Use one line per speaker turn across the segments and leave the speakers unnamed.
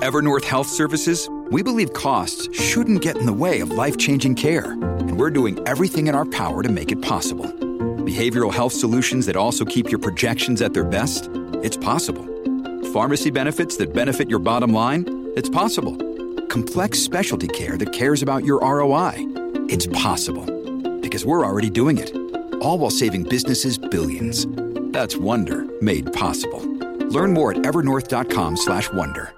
Evernorth Health Services, we believe costs shouldn't get in the way of life-changing care, and we're doing everything in our power to make it possible. Behavioral health solutions that also keep your projections at their best? It's possible. Pharmacy benefits that benefit your bottom line? It's possible. Complex specialty care that cares about your ROI? It's possible. Because we're already doing it. All while saving businesses billions. That's Wonder made possible. Learn more at evernorth.com/wonder.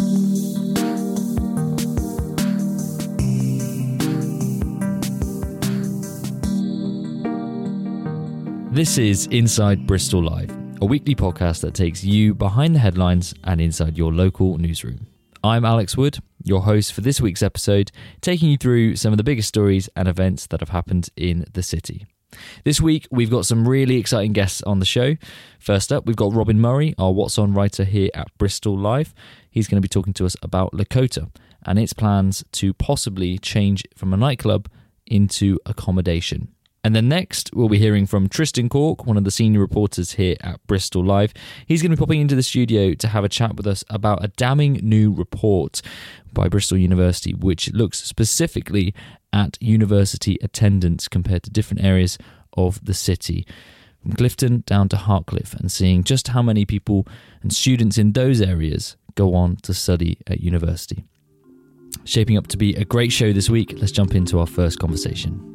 This is Inside Bristol Live, a weekly podcast that takes you behind the headlines and inside your local newsroom. I'm Alex Wood, your host for this week's episode, taking you through some of the biggest stories and events that have happened in the city. This week, we've got some really exciting guests on the show. First up, we've got Robin Murray, our What's On writer here at Bristol Live. He's going to be talking to us about Lakota and its plans to possibly change from a nightclub into accommodation. And then next, we'll be hearing from Tristan Cork, one of the senior reporters here at Bristol Live. He's going to be popping into the studio to have a chat with us about a damning new report by Bristol University, which looks specifically at university attendance compared to different areas of the city, from Clifton down to Hartcliffe, and seeing just how many people and students in those areas go on to study at university. Shaping up to be a great show this week. Let's jump into our first conversation.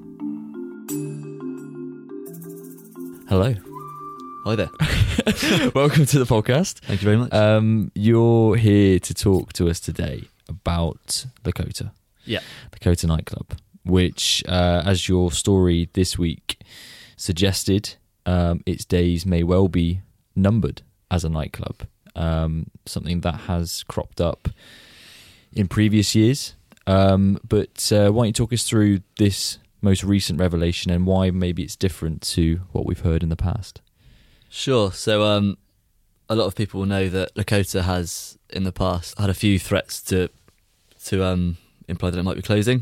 Hello.
Hi there.
Welcome to the podcast.
Thank you very much.
You're here to talk to us today about Lakota.
Yeah.
Lakota nightclub, which, as your story this week suggested, its days may well be numbered as a nightclub. Something that has cropped up in previous years. But why don't you talk us through this most recent revelation and why maybe it's different to what we've heard in the past?
Sure. So a lot of people will know that Lakota has in the past had a few threats to imply that it might be closing.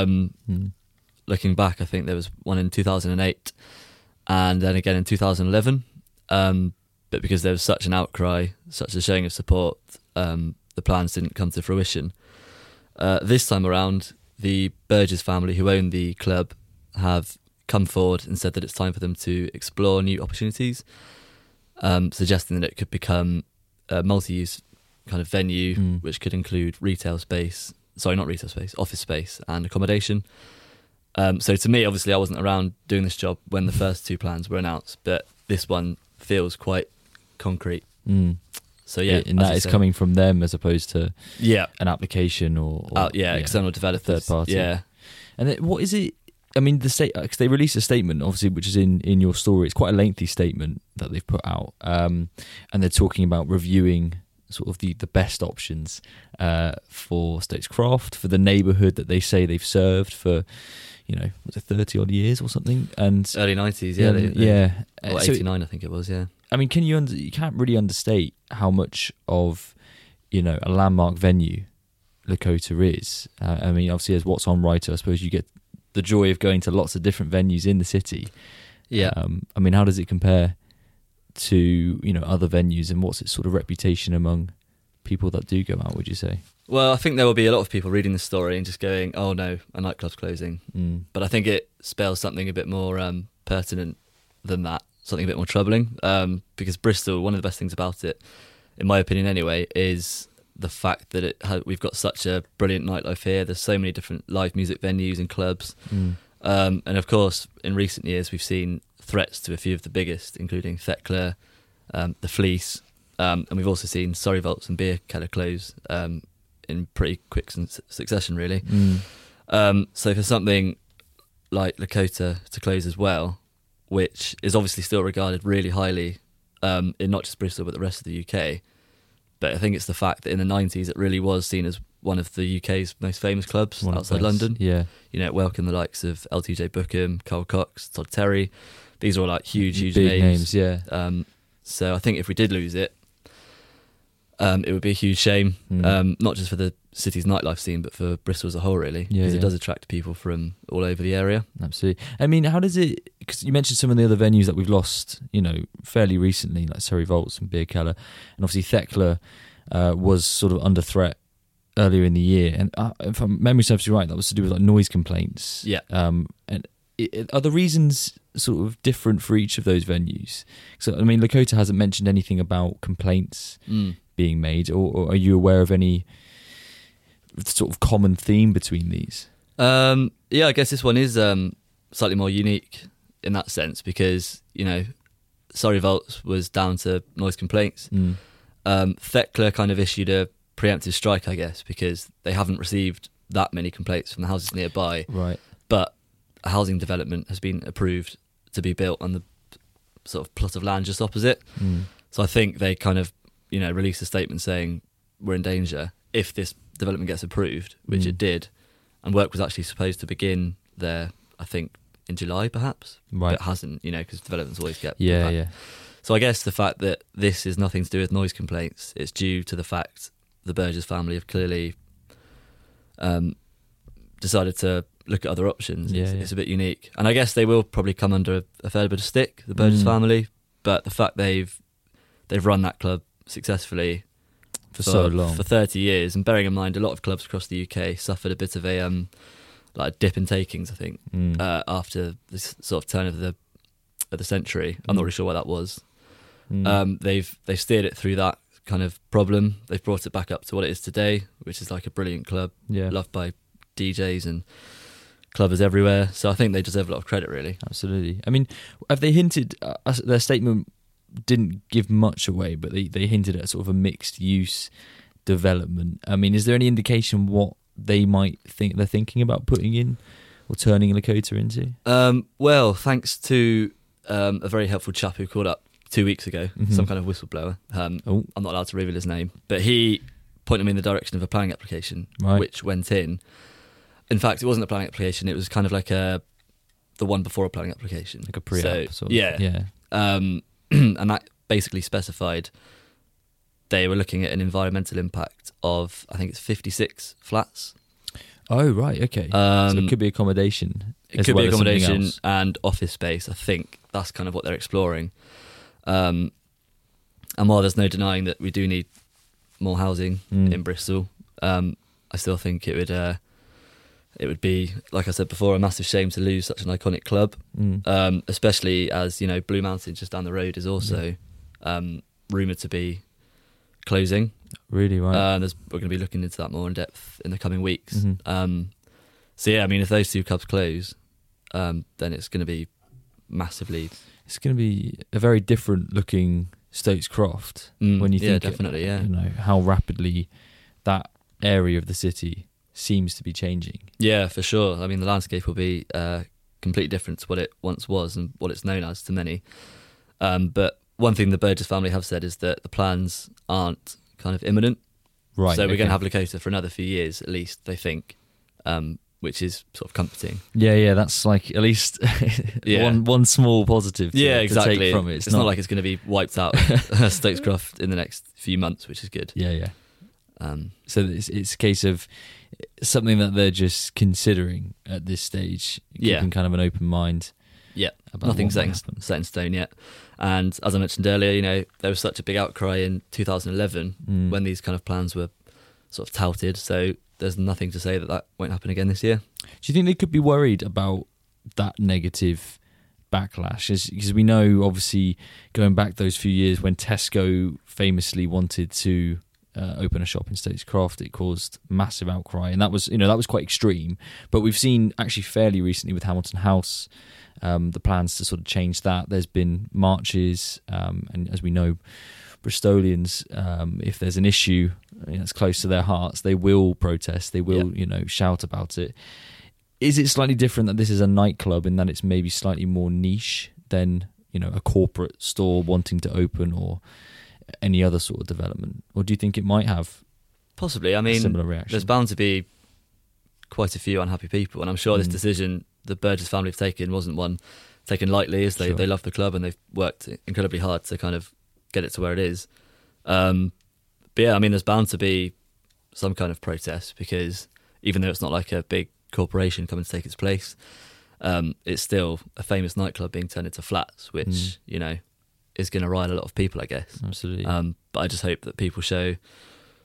Looking back, I think there was one in 2008 and then again in 2011. But because there was such an outcry, such a showing of support, the plans didn't come to fruition. This time around, the Burgess family, who own the club, have come forward and said that it's time for them to explore new opportunities, suggesting that it could become a multi-use kind of venue, which could include office space and accommodation. So to me, obviously, I wasn't around doing this job when the first two plans were announced, but this one feels quite concrete. So yeah,
and that is coming from them as opposed to an application or
external developers,
third party.
Yeah,
and then, what is it? I mean, because they released a statement, obviously, which is in your story. It's quite a lengthy statement that they've put out, and they're talking about reviewing sort of the best options for Stokes-Croft, for the neighbourhood that they say they've served for, was it 30 odd years or something? And
early 90s, or 89, I think it was. Yeah.
I mean, you can't really understate how much of, a landmark venue Lakota is. I mean, obviously, as What's On writer, I suppose you get the joy of going to lots of different venues in the city.
Yeah.
I mean, how does it compare to, other venues, and what's its sort of reputation among people that do go out, would you say?
Well, I think there will be a lot of people reading the story and just going, oh no, a nightclub's closing. But I think it spells something a bit more pertinent than that. Something a bit more troubling, because Bristol, one of the best things about it, in my opinion anyway, is the fact that we've got such a brilliant nightlife here. There's so many different live music venues and clubs. And of course, in recent years, we've seen threats to a few of the biggest, including Thekla, the Fleece, and we've also seen Surrey Vaults and Beer Keller close in pretty quick succession, really. So for something like Lakota to close as well, which is obviously still regarded really highly in not just Bristol but the rest of the UK. But I think it's the fact that in the 90s it really was seen as one of the UK's most famous clubs outside London.
Yeah.
It welcomed the likes of LTJ Bookham, Carl Cox, Todd Terry. These are all like huge
big
names.
Yeah.
So I think if we did lose it, it would be a huge shame, not just for the city's nightlife scene, but for Bristol as a whole, really, because it does attract people from all over the area.
Absolutely. I mean, how does it, because you mentioned some of the other venues that we've lost, fairly recently, like Surrey Vaults and Beer Keller, and obviously Thekla was sort of under threat earlier in the year, and if memory serves you right, that was to do with like noise complaints.
Yeah.
And are the reasons sort of different for each of those venues? So I mean, Lakota hasn't mentioned anything about complaints being made, or are you aware of any sort of common theme between these?
Yeah, I guess this one is slightly more unique in that sense because, Surrey Vaults was down to noise complaints. Thekla kind of issued a preemptive strike, I guess, because they haven't received that many complaints from the houses nearby.
Right.
But a housing development has been approved to be built on the sort of plot of land just opposite. So I think they kind of, released a statement saying we're in danger if this development gets approved, which it did. And work was actually supposed to begin there, I think, in July, perhaps.
Right.
But it hasn't, because developments always get...
Yeah.
So I guess the fact that this is nothing to do with noise complaints, it's due to the fact the Burgess family have clearly decided to look at other options. It's a bit unique. And I guess they will probably come under a fair bit of stick, the Burgess family, but the fact they've run that club successfully
for so long,
for 30 years, and bearing in mind a lot of clubs across the UK suffered a bit of a dip in takings, I think, after this sort of turn of the century. I'm not really sure what that was. They've steered it through that kind of problem. They've brought it back up to what it is today, which is like a brilliant club, loved by DJs and clubbers everywhere. So I think they deserve a lot of credit, really.
Absolutely. I mean, have they hinted? Their statement didn't give much away, but they hinted at sort of a mixed use development. I mean, is there any indication what they might think they're thinking about putting in or turning Lakota into?
Well, thanks to a very helpful chap who called up 2 weeks ago, some kind of whistleblower. I'm not allowed to reveal his name, but he pointed me in the direction of a planning application, which went in. In fact, it wasn't a planning application; it was kind of like the one before a planning application,
like a pre-app.
So, yeah. And that basically specified they were looking at an environmental impact of, I think it's 56 flats.
Oh, right, okay. So it could be accommodation.
It could be accommodation and office space. I think that's kind of what they're exploring. And while there's no denying that we do need more housing in Bristol, I still think it would be, like I said before, a massive shame to lose such an iconic club, especially as, Blue Mountain just down the road is also rumoured to be closing.
Really, right.
We're going to be looking into that more in depth in the coming weeks. So yeah, I mean, if those two clubs close, then it's going to be massively...
It's going to be a very different looking Stokes Croft when you think
definitely,
how rapidly that area of the city seems to be changing.
Yeah, for sure. I mean, the landscape will be completely different to what it once was and what it's known as to many. But one thing the Burgess family have said is that the plans aren't kind of imminent.
Right.
So we're going to have Lakota for another few years at least, they think, which is sort of comforting.
Yeah, that's like at least one small positive to
exactly.
take from it.
It's not like it's going to be wiped out Stokes Croft in the next few months, which is good.
Yeah. So it's a case of something that they're just considering at this stage, keeping kind of an open mind.
Yeah, nothing's set in stone yet. And as I mentioned earlier, there was such a big outcry in 2011 when these kind of plans were sort of touted. So there's nothing to say that won't happen again this year.
Do you think they could be worried about that negative backlash? Because we know, obviously, going back those few years when Tesco famously wanted to open a shop in Stokes Croft, it caused massive outcry, and that was quite extreme. But we've seen actually fairly recently with Hamilton House the plans to sort of change that. There's been marches, and as we know, Bristolians, if there's an issue that's close to their hearts, they will protest. They will, shout about it. Is it slightly different that this is a nightclub in that it's maybe slightly more niche than a corporate store wanting to open or any other sort of development? Or do you think it might have
possibly? I mean,
a similar reaction?
There's bound to be quite a few unhappy people, and I'm sure this decision the Burgess family have taken wasn't one taken lightly, as they love the club and they've worked incredibly hard to kind of get it to where it is. But yeah, I mean, there's bound to be some kind of protest, because even though it's not like a big corporation coming to take its place, it's still a famous nightclub being turned into flats, which is going to rile a lot of people, I guess.
Absolutely.
But I just hope that people show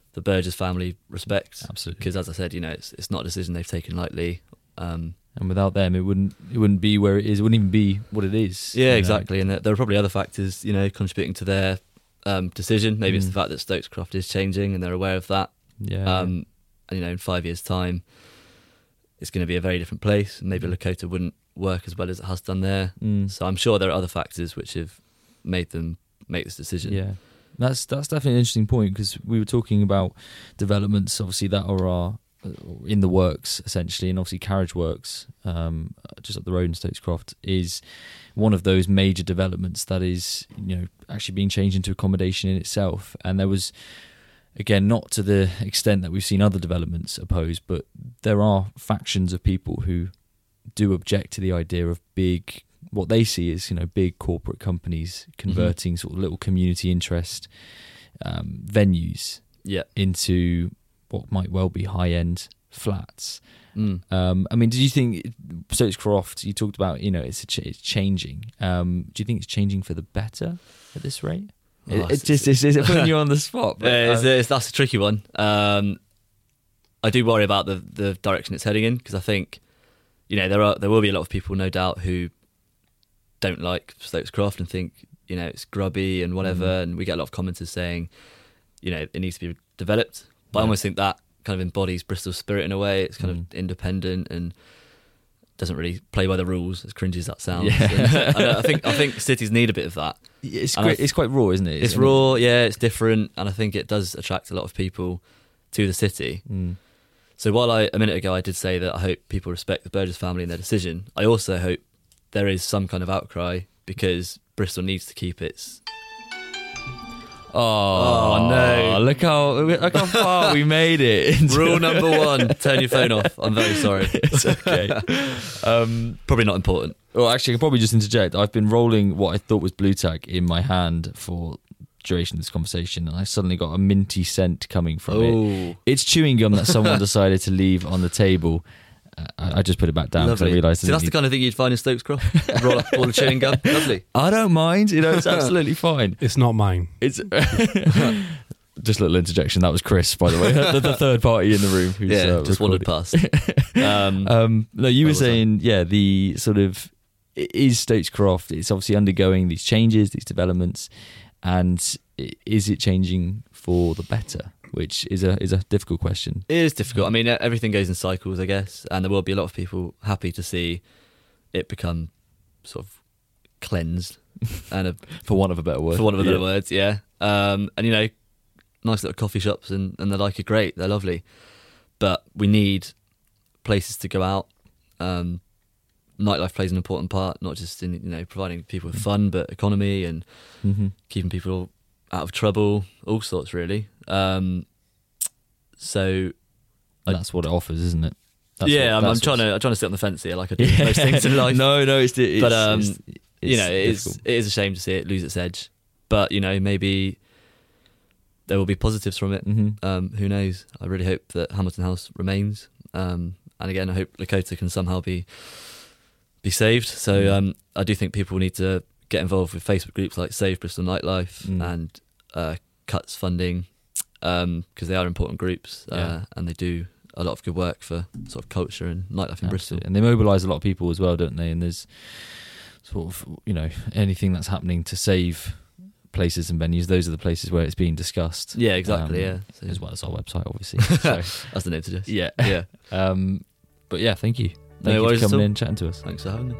the Burgess family respect.
Absolutely.
Because as I said, it's not a decision they've taken lightly.
And without them, it wouldn't be where it is. It wouldn't even be what it is.
Yeah, exactly. And there are probably other factors, contributing to their decision. Maybe it's the fact that Stokes Croft is changing and they're aware of that.
Yeah.
And in 5 years' time, it's going to be a very different place. And maybe Lakota wouldn't work as well as it has done there. So I'm sure there are other factors which have made them make this decision.
Yeah. That's definitely an interesting point, because we were talking about developments, obviously, that are in the works, essentially, and obviously Carriage Works, just up the road in Stokes Croft, is one of those major developments that is, actually being changed into accommodation in itself. And there was, again, not to the extent that we've seen other developments opposed, but there are factions of people who do object to the idea of big, what they see as, big corporate companies converting sort of little community interest venues into what might well be high-end flats. Did you think Stokes Croft, you talked about, it's changing. Do you think it's changing for the better at this rate? Is it putting you on the spot? But,
that's a tricky one. I do worry about the direction it's heading in, because I think, there will be a lot of people, no doubt, who don't like Stokes Croft and think, it's grubby and whatever. And we get a lot of commenters saying, it needs to be developed. But I almost think that kind of embodies Bristol's spirit in a way. It's kind of independent and doesn't really play by the rules, as cringy as that sounds. Yeah. And I think cities need a bit of that.
It's great. It's quite raw, isn't it?
It's raw, yeah, it's different, and I think it does attract a lot of people to the city. So while a minute ago I did say that I hope people respect the Burgess family and their decision, I also hope there is some kind of outcry, because Bristol needs to keep its...
Oh no! Look how far we made it.
Rule number 1: turn your phone off. I'm very sorry.
It's okay.
Probably not important.
Well, actually, I can probably just interject. I've been rolling what I thought was Blue Tag in my hand for duration of this conversation, and I suddenly got a minty scent coming from it. It's chewing gum that someone decided to leave on the table. I just put it back down because I realised.
So that's the kind of thing you'd find in Stokes Croft. Roll up all the chewing gum. Lovely.
I don't mind. It's absolutely fine.
It's not mine.
It's just a little interjection. That was Chris, by the way, the third party in the room. Who's,
just wandered past.
No, you were saying, the sort of is Stokes Croft. It's obviously undergoing these changes, these developments, and is it changing for the better? Which is a difficult question.
It is difficult. I mean, everything goes in cycles, I guess, and there will be a lot of people happy to see it become sort of cleansed, and
for want of a better word.
For want of a better word, yeah. And nice little coffee shops and the like are great. They're lovely, but we need places to go out. Nightlife plays an important part, not just in providing people with fun, but economy and keeping people out of trouble, all sorts really. So
that's what it offers, isn't it?
I'm trying to sit on the fence here, like I do with most things in life.
No,
it is a shame to see it lose its edge. But maybe there will be positives from it. Who knows? I really hope that Hamilton House remains. And again, I hope Lakota can somehow be saved. So I do think people need to get involved with Facebook groups like Save Bristol Nightlife and Cuts Funding, because they are important groups and they do a lot of good work for sort of culture and nightlife in Bristol.
And they mobilise a lot of people as well, don't they? And there's sort of, anything that's happening to save places and venues, those are the places where it's being discussed.
Yeah, exactly, So,
as well as our website, obviously. So,
that's the name to just.
Yeah. But yeah, thank you.
Thank you
for coming in and chatting to us.
Thanks for having me.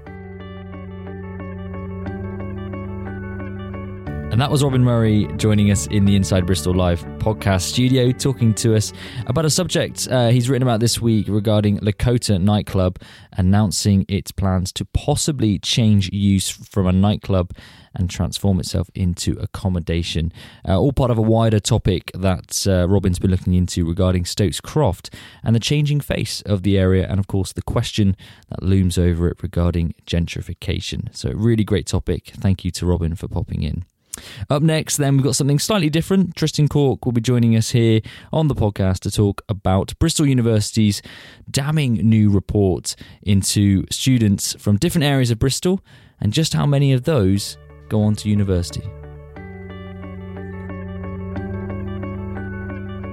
And that was Robin Murray joining us in the Inside Bristol Live podcast studio, talking to us about a subject he's written about this week regarding Lakota Nightclub, announcing its plans to possibly change use from a nightclub and transform itself into accommodation. All part of a wider topic that Robin's been looking into regarding Stokes Croft and the changing face of the area, and of course the question that looms over it regarding gentrification. So a really great topic. Thank you to Robin for popping in. Up next, then, we've got something slightly different. Tristan Cork will be joining us here on the podcast to talk about Bristol University's damning new report into students from different areas of Bristol and just how many of those go on to university.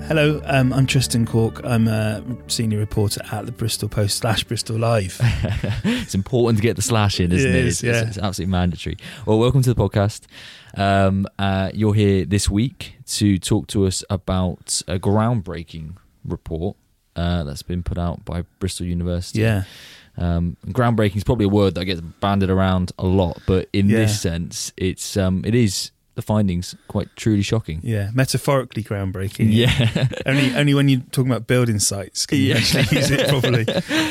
Hello, I'm Tristan Cork. I'm a senior reporter at the Bristol Post / Bristol Live.
It's important to get the slash in, isn't it? It's absolutely mandatory. Well, welcome to the podcast. You're here this week to talk to us about a groundbreaking report that's been put out by Bristol University.
Yeah.
Groundbreaking is probably a word that gets banded around a lot, but in this sense, it is the findings quite truly shocking.
Yeah, metaphorically groundbreaking.
Yeah.
only when you're talking about building sites can you actually use it properly.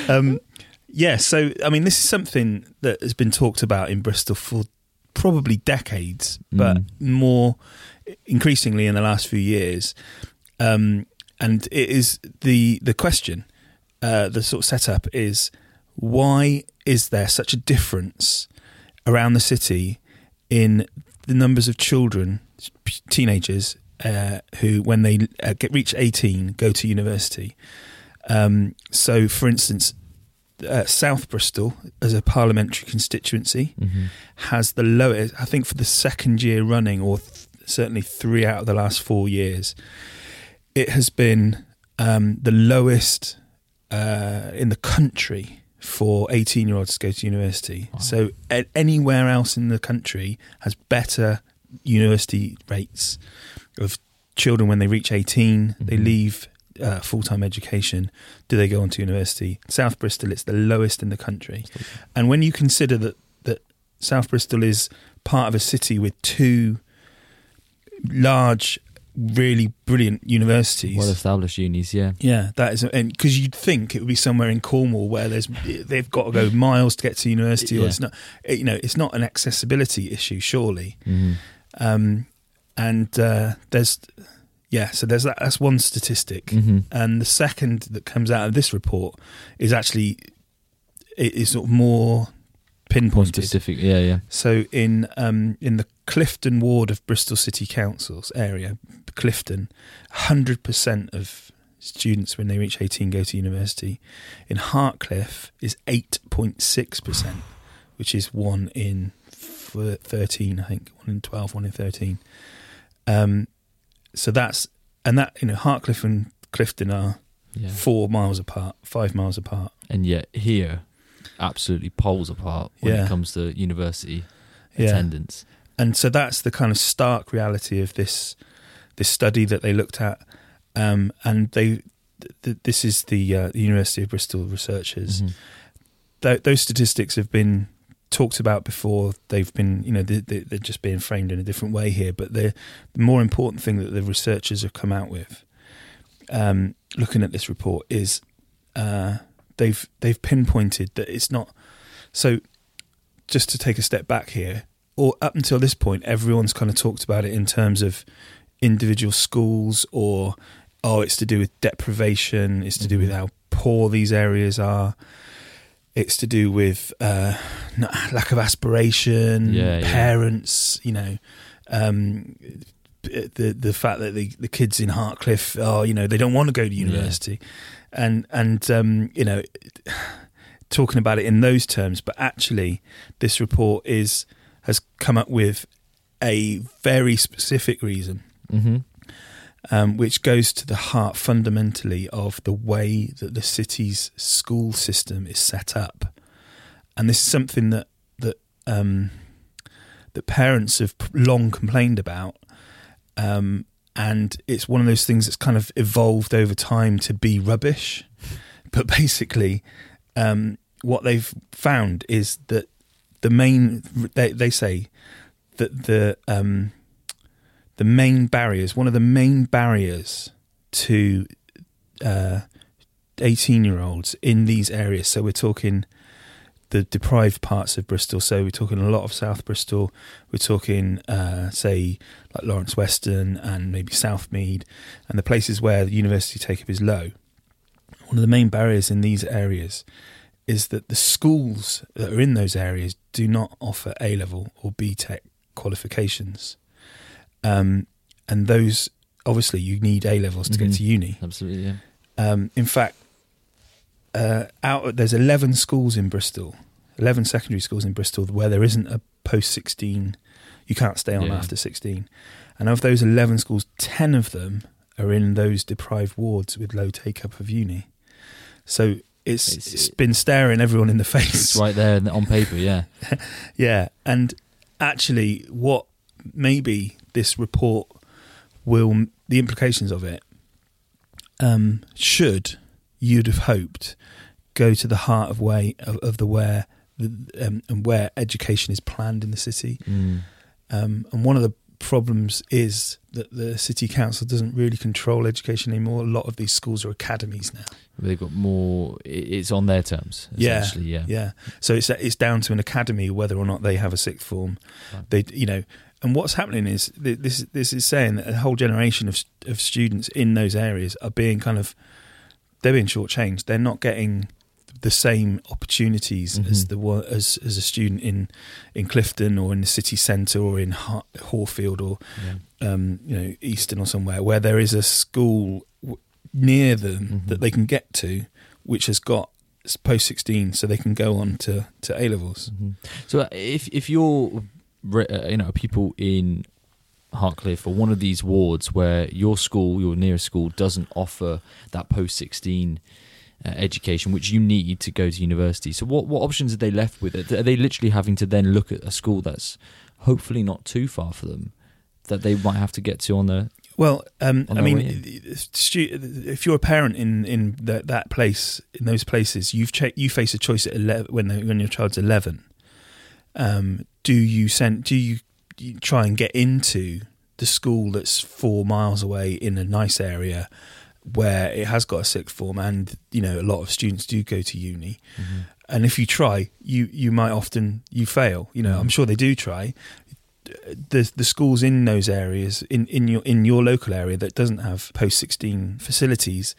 So I mean, this is something that has been talked about in Bristol for probably decades, but more increasingly in the last few years. And it is the question, the sort of setup is, why is there such a difference around the city in the numbers of children, teenagers, who, when they reach 18, go to university? So, for instance, South Bristol, as a parliamentary constituency, has the lowest, I think for the second year running, or certainly 3 out of the last 4 years, it has been the lowest in the country for 18-year-olds to go to university. Wow. So anywhere else in the country has better university rates of children when they reach 18, they leave full-time education, do they go on to university? South Bristol, it's the lowest in the country. And when you consider that South Bristol is part of a city with 2 large, really brilliant universities,
well-established unis,
that is, and because you'd think it would be somewhere in Cornwall where they've got to go miles to get to university, or it's not, it's not an accessibility issue, surely. So there's that. That's one statistic, and the second that comes out of this report is actually sort of more pinpointed,
specific.
So in the Clifton ward of Bristol City Council's area, Clifton, 100% of students when they reach 18 go to university. In Hartcliffe is 8.6%, which is 1 in 13, I think, 1 in 12, 1 in 13. So that's, and that, Hartcliffe and Clifton are 4 miles apart, 5 miles apart.
And yet here, absolutely poles apart when it comes to university attendance.
And so that's the kind of stark reality of this study that they looked at, and this is the University of Bristol researchers. Those statistics have been talked about before. They've been, they're just being framed in a different way here. But the more important thing that the researchers have come out with, looking at this report, is they've pinpointed that it's not. So, just to take a step back here, or up until this point, everyone's kind of talked about it in terms of individual schools, or it's to do with deprivation, it's to do with how poor these areas are, it's to do with lack of aspiration, parents, the fact that the kids in Hartcliffe are, they don't want to go to university, and talking about it in those terms. But actually, this report has come up with a very specific reason, which goes to the heart fundamentally of the way that the city's school system is set up. And this is something that parents have long complained about, and it's one of those things that's kind of evolved over time to be rubbish. But basically, what they've found is that they say that the main barriers, one of the main barriers to 18-year-olds in these areas, so we're talking the deprived parts of Bristol, so we're talking a lot of South Bristol, we're talking, say, like Lawrence Weston and maybe Southmead, and the places where the university take-up is low. One of the main barriers in these areas is that the schools that are in those areas do not offer A-level or BTEC qualifications. And those, obviously, you need A-levels to get to uni.
Absolutely,
in fact, there's 11 schools in Bristol, 11 secondary schools in Bristol where there isn't a post-16, you can't stay on after 16. And of those 11 schools, 10 of them are in those deprived wards with low take-up of uni. So it's been staring everyone in the face.
It's right there on paper, yeah.
Yeah, and actually what maybe this report the implications of it should, you'd have hoped, go to the heart of where education is planned in the city. And one of the problems is that the city council doesn't really control education anymore. A lot of these schools are academies now.
They've got more. It's on their terms, essentially. Yeah.
So it's down to an academy whether or not they have a sixth form.
Right.
They, and what's happening is this is saying that a whole generation of students in those areas are being they're being shortchanged. They're not getting the same opportunities as a student in Clifton or in the city centre or in Horfield or Easton or somewhere, where there is a school near them that they can get to, which has got post-16, so they can go on to A levels.
So if you're people in Hartcliffe or one of these wards where your nearest school doesn't offer that post-16 education which you need to go to university, so what options are they left with? Are they literally having to then look at a school that's hopefully not too far for them, that they might have to get to on the
if you're a parent in that place, in those places, you face a choice at 11, when your child's 11. Do you try and get into the school that's 4 miles away in a nice area where it has got a sixth form, and a lot of students do go to uni, and if you try, you might often fail. I'm sure they do try. The schools in those areas, in your local area that doesn't have post-16 facilities,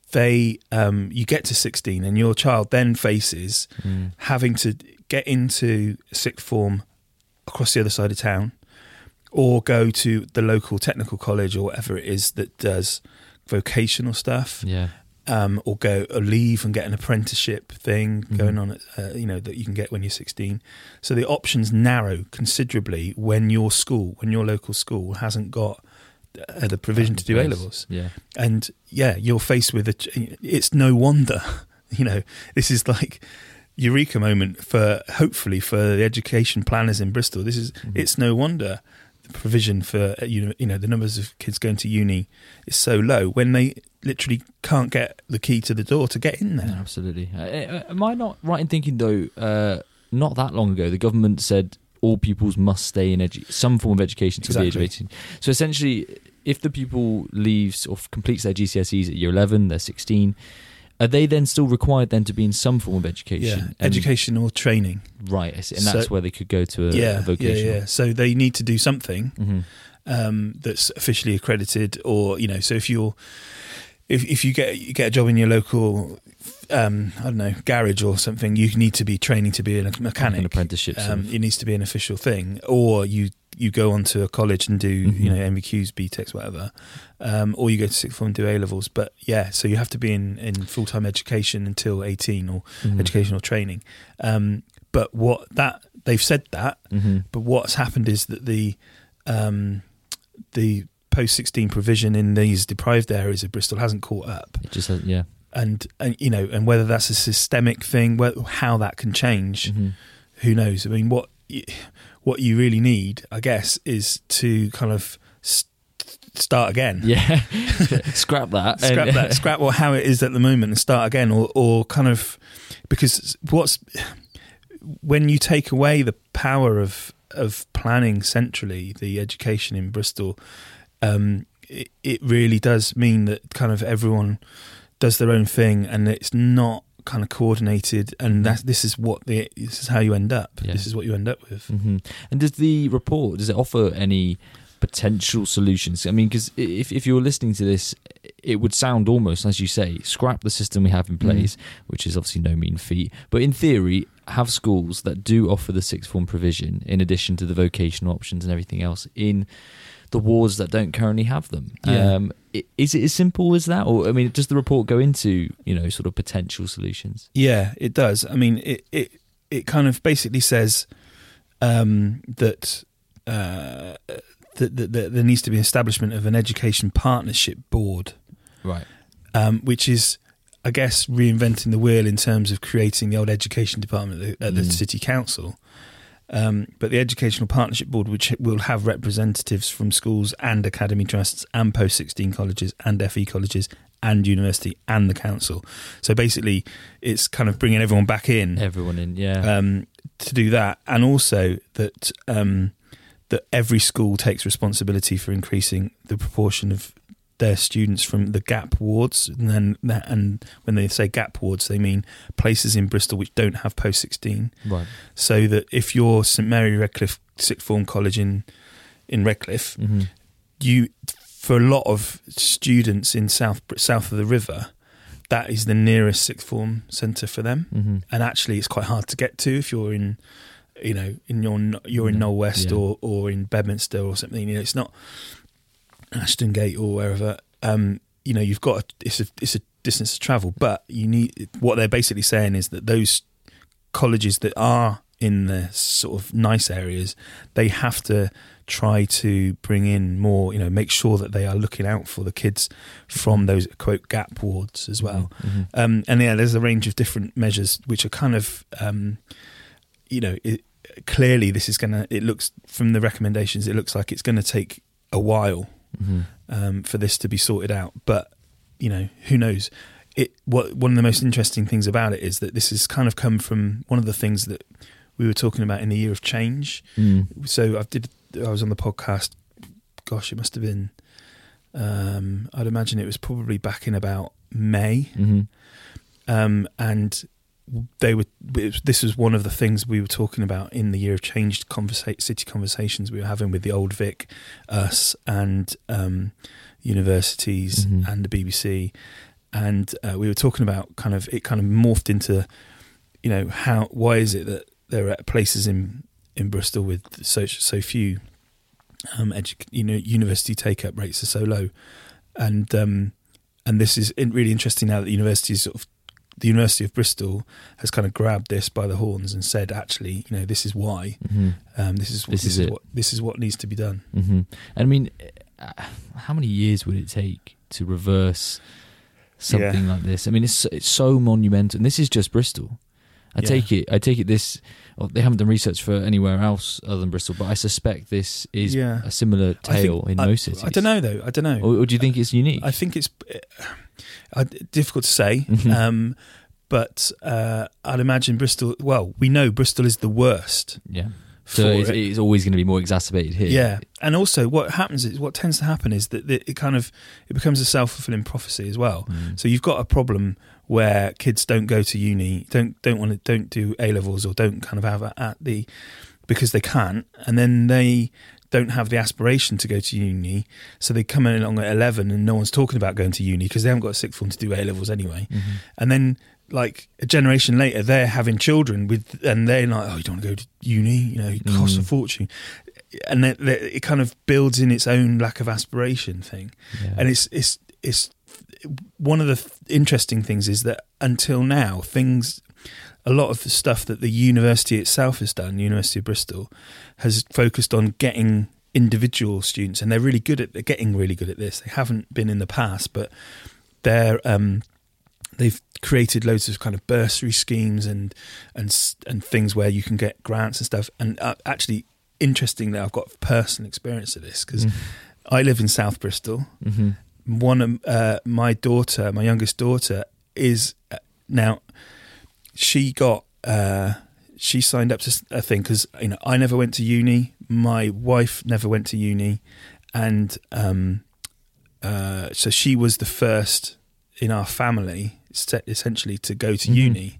you get to 16 and your child then faces having to get into sixth form across the other side of town, or go to the local technical college or whatever it is that does vocational stuff, or leave and get an apprenticeship thing going on, that you can get when you're 16. So the options narrow considerably when your local school hasn't got the provision to do A levels. And you're faced with it's no wonder, this is like eureka moment hopefully for the education planners in Bristol. It's no wonder the provision for the numbers of kids going to uni is so low when they literally can't get the key to the door to get in there.
Yeah, absolutely. Am I not right in thinking though, not that long ago the government said all pupils must stay in some form of education to the age of 18. So essentially, if the pupil leaves or completes their GCSEs at year 11, they're 16, are they then still required then to be in some form of education?
Yeah, education or training.
Right, and that's where they could go to a vocational.
Yeah. So they need to do something that's officially accredited, or so if you get a job in your local garage or something, you need to be training to be a mechanic.
Like an apprenticeship.
It needs to be an official thing, or you go on to a college and do MBQs, BTECs, whatever, or you go to sixth form and do A levels. But so you have to be in full time education until 18, or educational training. But they've said that, but what's happened is that the post-16 provision in these deprived areas of Bristol hasn't caught up.
It just has,
and whether that's a systemic thing, how that can change, who knows? I mean, what you really need, I guess, is to kind of start again.
Yeah, scrap that.
Scrap how it is at the moment and start again, or kind of, because when you take away the power of planning centrally the education in Bristol, it really does mean that kind of everyone does their own thing and it's not kind of coordinated, and this is how you end up. This is what you end up with.
And does it offer any potential solutions? I mean, because if you're listening to this, it would sound almost, as you say, scrap the system we have in place, which is obviously no mean feat, but in theory have schools that do offer the sixth form provision in addition to the vocational options and everything else in the wards that don't currently have them. Is it as simple as that, or does the report go into sort of potential solutions?
Yeah, it does. I mean, it kind of basically says that that there needs to be establishment of an education partnership board,
right?
Which is, I guess, reinventing the wheel in terms of creating the old education department at the city council. But the Educational Partnership Board, which will have representatives from schools and academy trusts and post-16 colleges and FE colleges and university and the council. So basically, it's kind of bringing everyone back in.
Everyone in, yeah.
To do that. And also that that every school takes responsibility for increasing the proportion of their students from the gap wards, and when they say gap wards, they mean places in Bristol which don't have post-16.
Right.
So that if you're St Mary Redcliffe Sixth Form College in Redcliffe, you, for a lot of students in south of the river, that is the nearest sixth form centre for them, and actually it's quite hard to get to if you're in, you're in Knoll West or in Bedminster or something. It's not Ashton Gate or wherever. You've got it's a distance to travel, but you need. What they're basically saying is that those colleges that are in the sort of nice areas, they have to try to bring in more. Make sure that they are looking out for the kids from those quote gap wards as well. There's a range of different measures which are kind of, clearly this is gonna. It looks from the recommendations, it looks like it's going to take a while. For this to be sorted out, but who knows? One of the most interesting things about it is that this has kind of come from one of the things that we were talking about in the year of change. So I was on the podcast. Gosh, it must have been. I'd imagine it was probably back in about May, and this was one of the things we were talking about in the year of change city conversations we were having with the Old Vic, us, and universities and the BBC, and we were talking about it kind of morphed into, why is it that there are places in Bristol with so few university take-up rates are so low, and this is really interesting now that the University of Bristol has kind of grabbed this by the horns and said, actually, this is why. This is what needs to be done.
And I mean, how many years would it take to reverse something like this? I mean, it's so monumental, and this is just Bristol. I take it this. Well, they haven't done research for anywhere else other than Bristol, but I suspect this is a similar tale in most cities.
I don't know though. I don't know.
Or do you think it's unique?
I think it's difficult to say, but I'd imagine Bristol. Well, we know Bristol is the worst.
Yeah. So it's always going to be more exacerbated here.
Yeah, and also what tends to happen is that it becomes a self-fulfilling prophecy as well. So you've got a problem where kids don't go to uni, don't do A levels, or don't kind of have because they can't, and then they don't have the aspiration to go to uni, so they come along at 11 and no one's talking about going to uni because they haven't got a sixth form to do A levels anyway, and then. Like a generation later, they're having children and they're like, "Oh, you don't want to go to uni? It costs a fortune," and it kind of builds in its own lack of aspiration thing. Yeah. And it's one of the interesting things is that until now, a lot of the stuff that the university itself has done, University of Bristol, has focused on getting individual students, and they're getting really good at this. They haven't been in the past, but they've created loads of kind of bursary schemes and things where you can get grants and stuff. And actually, interestingly, I've got personal experience of this because I live in South Bristol. One of my youngest daughter, is now she signed up to a thing because I never went to uni, my wife never went to uni, and so she was the first in our family essentially to go to uni,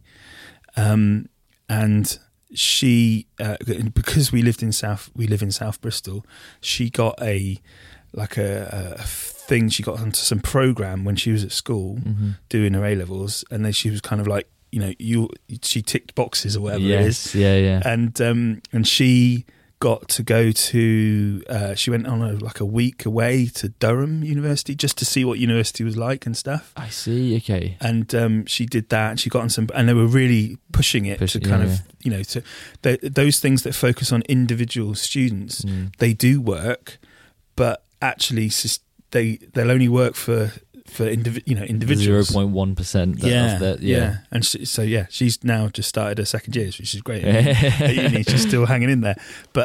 and she because we live in South Bristol, she got a thing. She got onto some program when she was at school doing her A levels, and then she was kind of like she ticked boxes or whatever it is. And she got to go to she went on a week away to Durham University just to see what university was like and stuff.
I see. Okay.
And she did that, and she got on some, and they were really pushing it to kind of those things that focus on individual students. They do work, but actually they'll only work for individuals.
0.1%.
Yeah. And she's now just started her second year, which is great. At uni, she's still hanging in there. But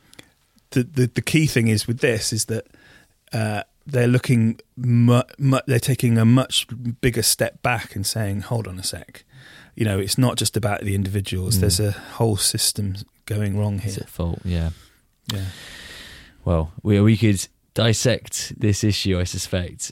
the key thing is with this is that they're looking, they're taking a much bigger step back and saying, hold on a sec, it's not just about the individuals. There's a whole system going wrong here.
It's at fault, yeah. Well, we could dissect this issue, I suspect,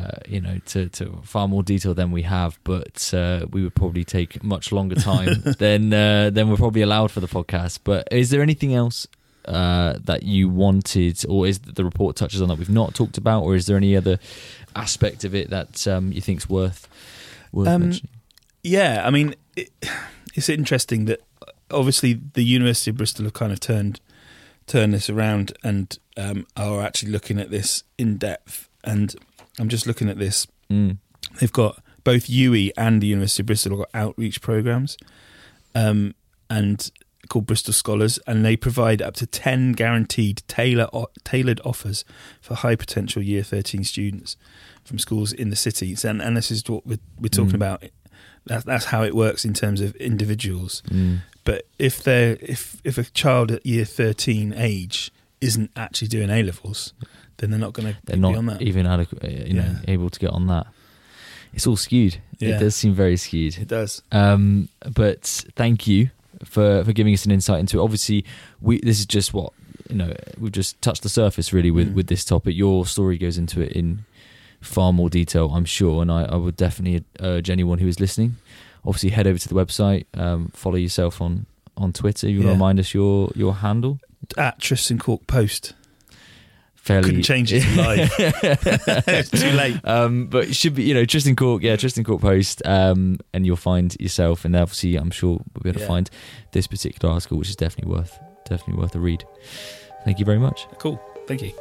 to far more detail than we have, but we would probably take much longer time than we're probably allowed for the podcast. But is there anything else that you wanted, or is the report touches on that we've not talked about, or is there any other aspect of it that you think is worth mentioning?
Yeah, I mean, it's interesting that obviously the University of Bristol have kind of turned this around and are actually looking at this in depth. And I'm just looking at this. They've got both UWE and the University of Bristol have got outreach programs and called Bristol Scholars, and they provide up to 10 guaranteed tailored offers for high potential Year 13 students from schools in the cities. And this is what we're talking about. That's how it works in terms of individuals. But if a child at Year 13 age isn't actually doing A levels, then they're not going to be on that.
Even adequate, able to get on that. It's all skewed. Yeah. It does seem very skewed.
It does.
But thank you for giving us an insight into it. Obviously, this is just what we've just touched the surface really with this topic. Your story goes into it in far more detail, I'm sure, and I would definitely urge anyone who is listening, obviously head over to the website, follow yourself on Twitter. You want to remind us your handle?
At Tristan Cork Post.
Couldn't
change it live. It's too late.
But it should be, Tristan Cork Post, and you'll find yourself, and obviously I'm sure we'll be able to find this particular article, which is definitely worth a read. Thank you very much.
Cool. Thank you.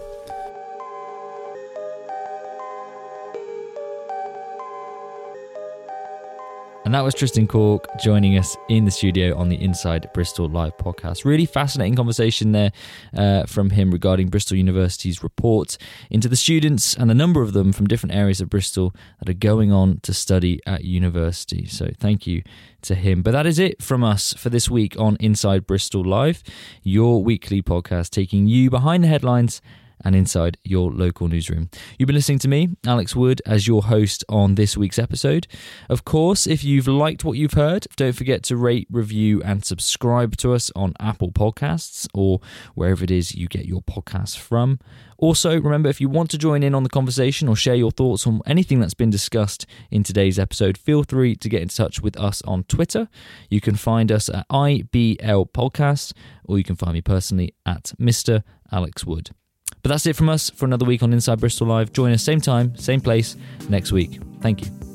And that was Tristan Cork joining us in the studio on the Inside Bristol Live podcast. Really fascinating conversation there from him regarding Bristol University's report into the students and the number of them from different areas of Bristol that are going on to study at university. So thank you to him. But that is it from us for this week on Inside Bristol Live, your weekly podcast taking you behind the headlines and inside your local newsroom. You've been listening to me, Alex Wood, as your host on this week's episode. Of course, if you've liked what you've heard, don't forget to rate, review and subscribe to us on Apple Podcasts or wherever it is you get your podcasts from. Also, remember, if you want to join in on the conversation or share your thoughts on anything that's been discussed in today's episode, feel free to get in touch with us on Twitter. You can find us at IBL Podcast, or you can find me personally at Mr. Alex Wood. But that's it from us for another week on Inside Bristol Live. Join us same time, same place next week. Thank you.